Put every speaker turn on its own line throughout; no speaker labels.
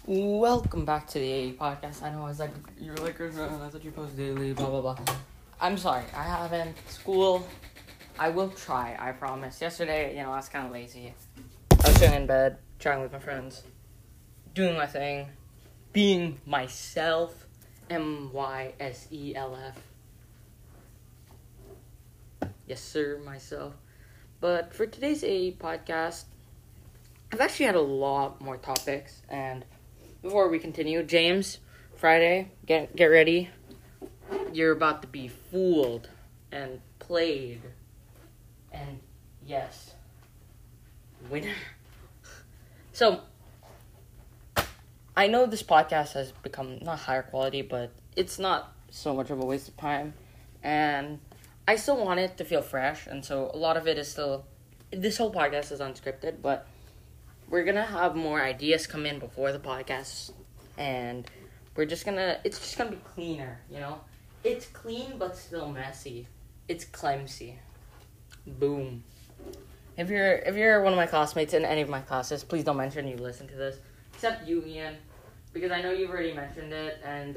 Welcome back to the AE podcast. I know I was like, you're like, I thought you post daily, blah, blah, blah. I'm sorry, I haven't. School, I will try, I promise. Yesterday, I was kind of lazy. I was chilling in bed, chatting with my friends, doing my thing, being myself, MYSELF. Yes, sir, myself. But for today's AE podcast, I've actually had a lot more topics, and before we continue, James, Friday, get ready. You're about to be fooled and played. And yes, winner. So, I know this podcast has become not higher quality, but it's not so much of a waste of time. And I still want it to feel fresh, and so a lot of it is still, this whole podcast is unscripted, but we're gonna have more ideas come in before the podcast, and it's just gonna be cleaner, It's clean, but still messy. It's clumsy. Boom. If you're one of my classmates in any of my classes, please don't mention you listen to this. Except you, Ian, because I know you've already mentioned it, and,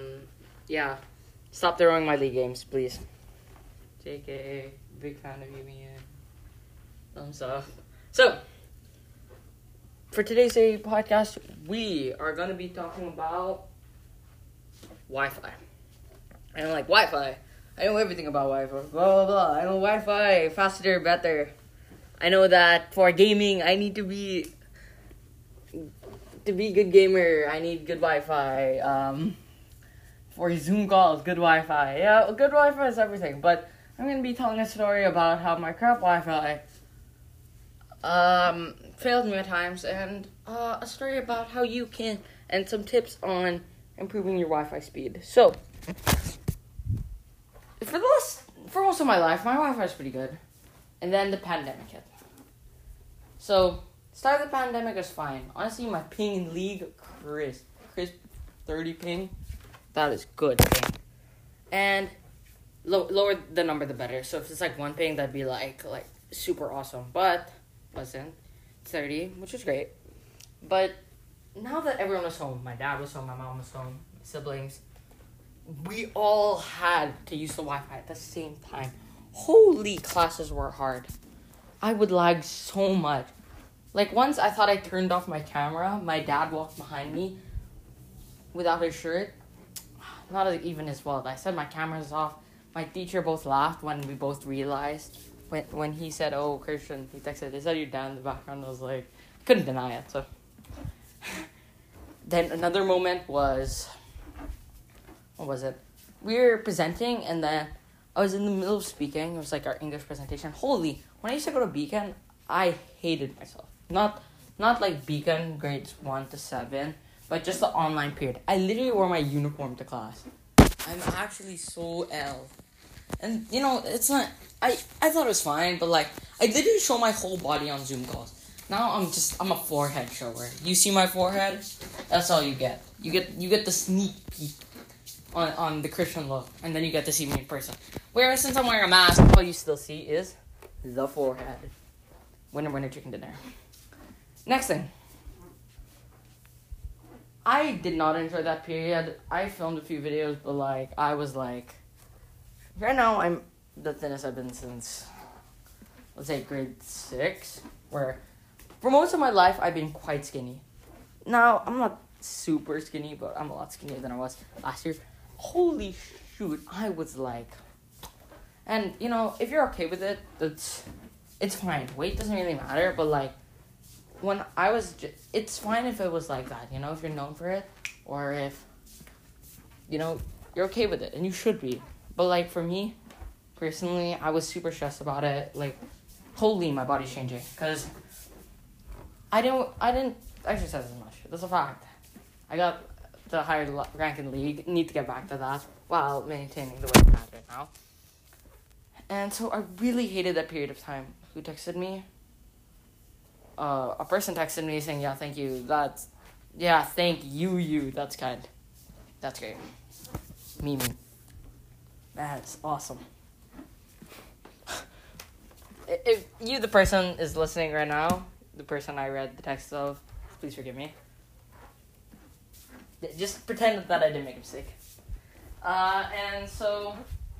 stop throwing my league games, please. JK, big fan of you, Ian. Thumbs up. So, for today's podcast, we are going to be talking about Wi-Fi. I don't like Wi-Fi. I know everything about Wi-Fi. Blah, blah, blah. I know Wi-Fi, faster, better. I know that for gaming, I need to be a good gamer, I need good Wi-Fi. For Zoom calls, good Wi-Fi. Yeah, good Wi-Fi is everything. But I'm going to be telling a story about how my crap Wi-Fi failed me at times, and a story about how you can, and some tips on improving your Wi-Fi speed. So, for most of my life, my Wi-Fi is pretty good, and then the pandemic hit. So, start of the pandemic was fine. Honestly, my ping in League, crisp 30 ping, that is good ping. And lower the number, the better. So if it's like 1 ping, that'd be like super awesome. But wasn't 30, which is great. But now that everyone was home, my dad was home, my mom was home, my siblings, we all had to use the Wi-Fi at the same time. Holy, classes were hard. I would lag so much. Like, once I thought I turned off my camera, my dad walked behind me without his shirt. Not even his fault. I said my camera's off. My teacher both laughed when we both realized. When he said, "Oh, Christian," he texted, "Is that your dad in the background?" I was like, couldn't deny it. So then another moment was, what was it? We were presenting, and then I was in the middle of speaking. It was like our English presentation. Holy, when I used to go to Beacon, I hated myself. Not like Beacon grades 1 to 7, but just the online period. I literally wore my uniform to class. I'm actually so L. And, it's not, I thought it was fine, but, I literally show my whole body on Zoom calls. Now I'm a forehead shower. You see my forehead? That's all you get. You get the sneak peek on the Christian look, and then you get to see me in person. Whereas since I'm wearing a mask, all you still see is the forehead. Winner, chicken dinner. Next thing. I did not enjoy that period. I filmed a few videos, but, I was, right now, I'm the thinnest I've been since, let's say, grade 6, where, for most of my life, I've been quite skinny. Now, I'm not super skinny, but I'm a lot skinnier than I was last year. Holy shoot, I was, and, if you're okay with it, it's fine. Weight doesn't really matter, but, when I was, it's fine if it was like that, if you're known for it, or if, you're okay with it, and you should be. But, for me, personally, I was super stressed about it. Holy, my body's changing, because I didn't exercise as much. That's a fact. I got the higher rank in the league. Need to get back to that while maintaining the weight I'm at right now. And so I really hated that period of time. Who texted me? A person texted me saying, "Yeah, thank you. Thank you. That's kind. That's great. Mimi. That's awesome." If you, the person, is listening right now, the person I read the text of, please forgive me. Just pretend that I didn't make a mistake. And so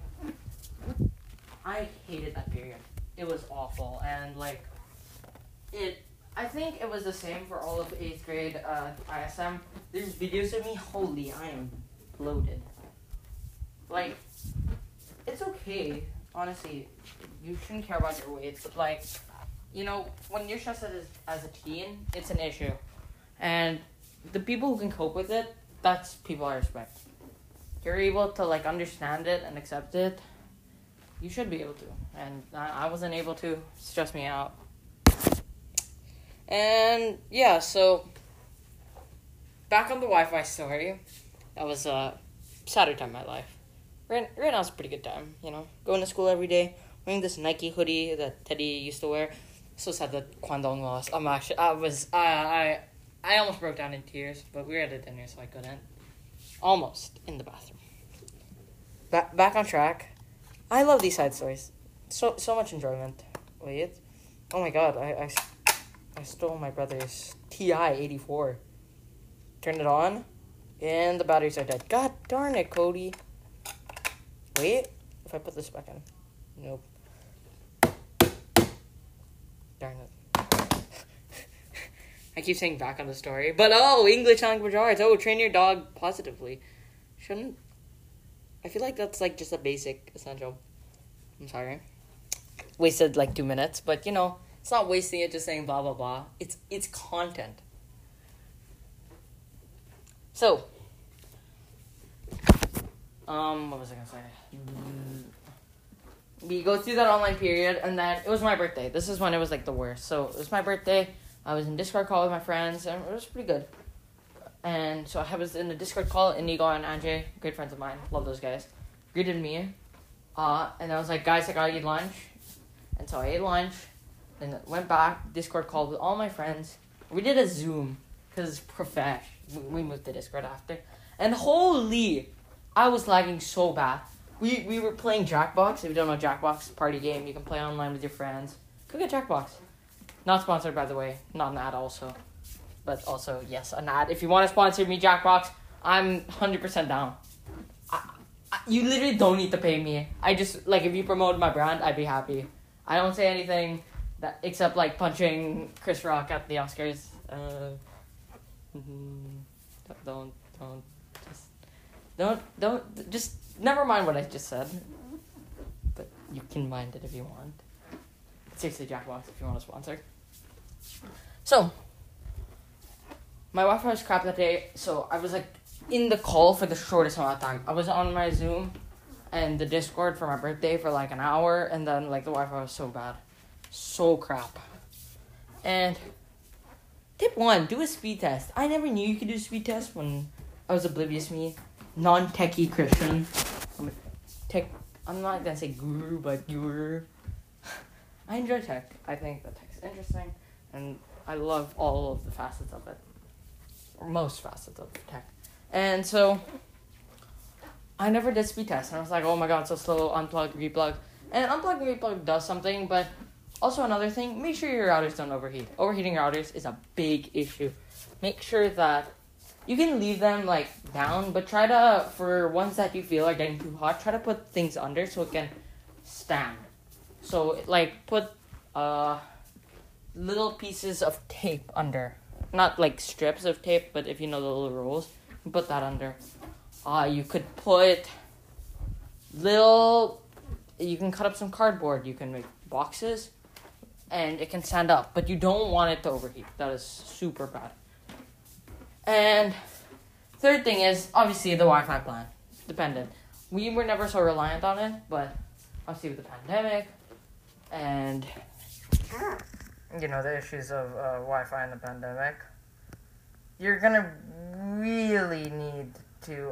I hated that period. It was awful, and like I think it was the same for all of 8th grade ISM. There's videos of me. Holy, I am bloated. Like, it's okay. Honestly, you shouldn't care about your weight, but like, you know, when you're stressed as a teen, it's an issue, and the people who can cope with it, that's people I respect. You're able to like understand it and accept it. You should be able to, and I wasn't able to. It stressed me out. And yeah, so back on the Wi-Fi story, that was a sadder time in my life. Right now it's a pretty good time, you know. Going to school every day, wearing this Nike hoodie that Teddy used to wear. So sad that Kwandong lost. I almost broke down in tears, but we were at a dinner, so I couldn't. Almost in the bathroom. Back on track. I love these side stories. So much enjoyment. Wait. Oh my god, I stole my brother's TI-84. Turned it on, and the batteries are dead. God darn it, Cody. Wait, if I put this back in. Nope. Darn it. I keep saying back on the story. But English language arts. Train your dog positively. Shouldn't... I feel like that's like just a basic essential. I'm sorry. Wasted like 2 minutes, but you know, it's not wasting it just saying blah blah blah. It's content. So, what was I gonna say? We go through that online period, and then it was my birthday. This is when it was like the worst. So it was my birthday. I was in Discord call with my friends, and it was pretty good. And so I was in the Discord call, Inigo and Anjay, great friends of mine, love those guys, greeted me. And I was like, guys, I gotta eat lunch. And so I ate lunch, then went back, Discord called with all my friends. We did a Zoom, because it's profesh. We moved to Discord after. And holy, I was lagging so bad. We were playing Jackbox. If you don't know Jackbox, party game. You can play online with your friends. Go get Jackbox. Not sponsored, by the way. Not an ad also. But also, yes, an ad. If you want to sponsor me, Jackbox, I'm 100% down. You literally don't need to pay me. I just, like, if you promote my brand, I'd be happy. I don't say anything that except, like, punching Chris Rock at the Oscars. Just never mind what I just said. But you can mind it if you want. Seriously, Jackbox, if you want to sponsor. So, my Wi-Fi was crap that day, so I was like in the call for the shortest amount of time. I was on my Zoom and the Discord for my birthday for like an hour, and then like the Wi-Fi was so bad. So crap. And tip 1, do a speed test. I never knew you could do a speed test when I was oblivious me. Non-techie Christian. I'm not gonna say guru, but guru. I enjoy tech. I think that tech's interesting, and I love all of the facets of it. Or most facets of tech. And so, I never did speed test, and I was like, oh my god, so slow, unplug, replug. And unplug and replug does something, but also another thing, make sure your routers don't overheat. Overheating routers is a big issue. Make sure that you can leave them like down, but try to, for ones that you feel are getting too hot, try to put things under so it can stand. So like put little pieces of tape under. Not like strips of tape, but if you know the little rolls, you put that under. You could put you can cut up some cardboard, you can make boxes, and it can stand up, but you don't want it to overheat. That is super bad. And third thing is, obviously, the Wi-Fi plan. Dependent. We were never so reliant on it, but obviously with the pandemic, and you know, the issues of Wi-Fi in the pandemic, you're gonna really need to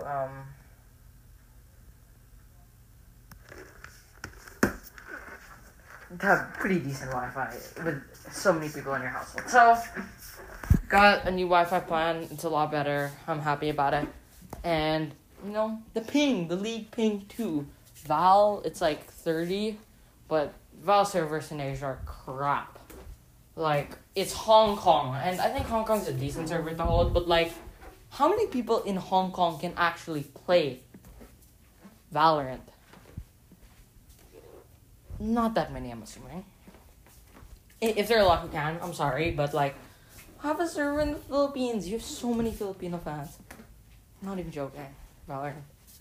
have pretty decent Wi-Fi with so many people in your household. So, got a new Wi-Fi plan. It's a lot better. I'm happy about it. And, you know, the league ping too. Val, it's like 30, but Val servers in Asia are crap. Like, it's Hong Kong, and I think Hong Kong's a decent server to hold, but like, How many people in Hong Kong can actually play Valorant? Not that many, I'm assuming. If there are a lot who can, I'm sorry, but like, have a server in the Philippines. You have so many Filipino fans. I'm not even joking. Valorant.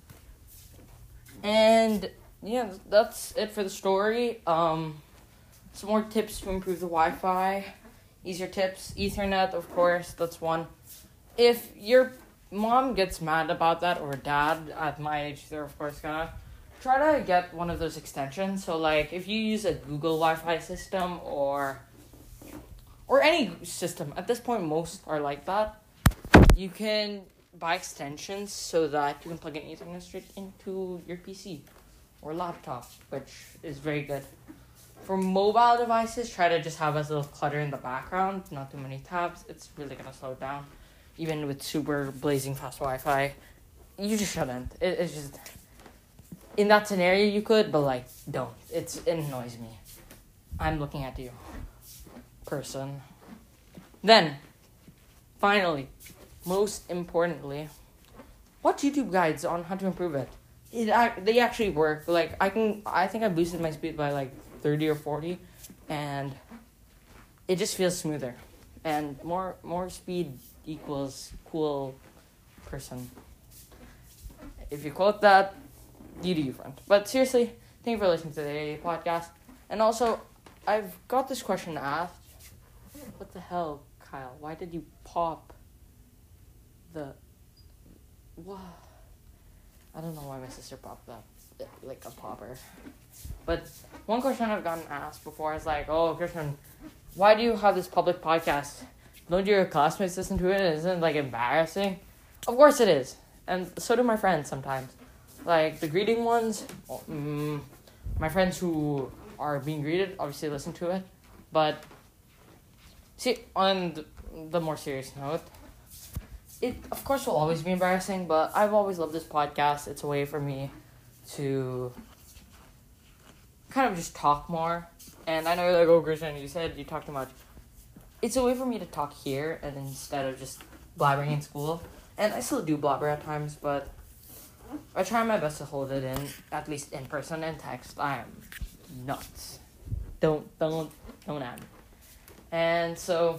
And yeah, that's it for the story. Some more tips to improve the Wi-Fi. Easier tips. Ethernet, of course, that's one. If your mom gets mad about that, or dad, at my age, they're of course gonna try to get one of those extensions. So like, if you use a Google Wi-Fi system or any system, at this point most are like that, you can buy extensions so that you can plug an Ethernet straight into your PC or laptop, which is very good. For mobile devices, try to just have as little clutter in the background, not too many tabs. It's really gonna slow it down. Even with super blazing fast Wi-Fi, you just shouldn't. It's just, in that scenario you could, but like, don't. It annoys me. I'm looking at you, person. Then, finally, most importantly, watch YouTube guides on how to improve it. They actually work. Like, I think I boosted my speed by like 30 or 40, and it just feels smoother. And more speed equals cool person. If you quote that, you do you, friend. But seriously, thank you for listening to the podcast. And also, I've got this question asked. What the hell, Kyle? Why did you pop the... What? I don't know why my sister popped that. Like a popper. But one question I've gotten asked before is like, oh, Christian, why do you have this public podcast? Don't your classmates listen to it? Isn't it like embarrassing? Of course it is. And so do my friends sometimes. Like the greeting ones, my friends who are being greeted obviously listen to it. But see, on the more serious note, it of course will always be embarrassing, but I've always loved this podcast. It's a way for me to kind of just talk more. And I know you're like, oh, Christian, you said you talk too much. It's a way for me to talk here and instead of just blabbering in school. And I still do blabber at times, but I try my best to hold it in, at least in person and text. I am nuts. Don't add me. And so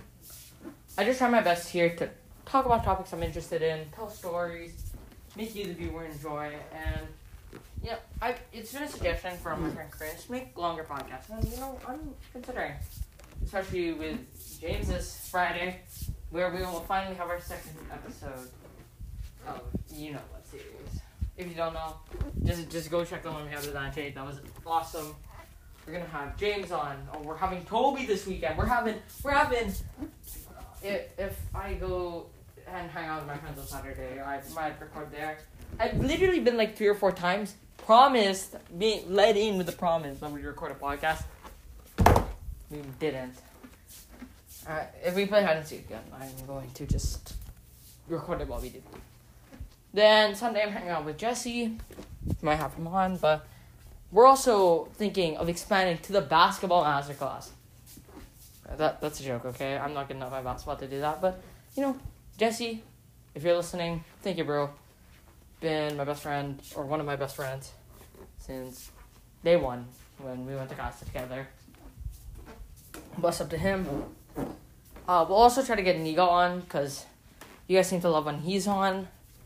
I just try my best here to talk about topics I'm interested in, tell stories, make you the viewer enjoy, and yeah, it's been a suggestion from my friend Chris, make longer podcasts. And I'm considering, especially with James this Friday, where we will finally have our second episode of you know what series. If you don't know, just go check the one we had with Dante. That was awesome. We're gonna have James on. Oh, we're having Toby this weekend. We're having. If I go and hang out with my friends on Saturday, I might record there. I've literally been like 3 or 4 times promised, being let in with the promise that we'd record a podcast. We didn't. If we play hide and seek again, I'm going to just record it while we do. Then Sunday I'm hanging out with Jesse. Might have him on, but we're also thinking of expanding to the basketball masterclass. That's a joke, okay? I'm not good enough at basketball to do that, but Jesse, if you're listening, thank you, bro. Been my best friend, or one of my best friends, since day one when we went to Costa together. Bless up to him. We'll also try to get Nigo on, because you guys seem to love when he's on.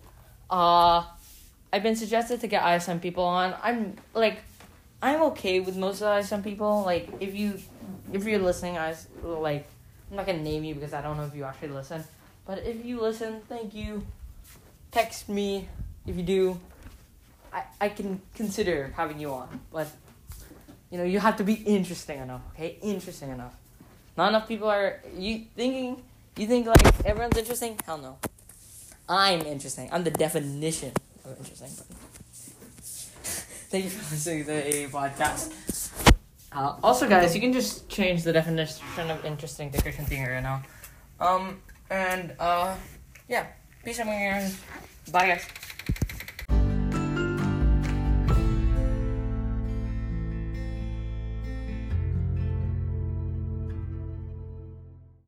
I've been suggested to get ISM people on. I'm okay with most of the ISM people. Like, if you're listening, I'm not gonna name you because I don't know if you actually listen. But if you listen, thank you. Text me if you do. I can consider having you on. But, you have to be interesting enough, okay? Interesting enough. Not enough people are... You think like everyone's interesting? Hell no. I'm interesting. I'm the definition of interesting. Thank you for listening to the podcast. Also, guys, you can just change the definition of interesting to Christian Thinger now. Yeah. Peace out, my guys. Bye, guys.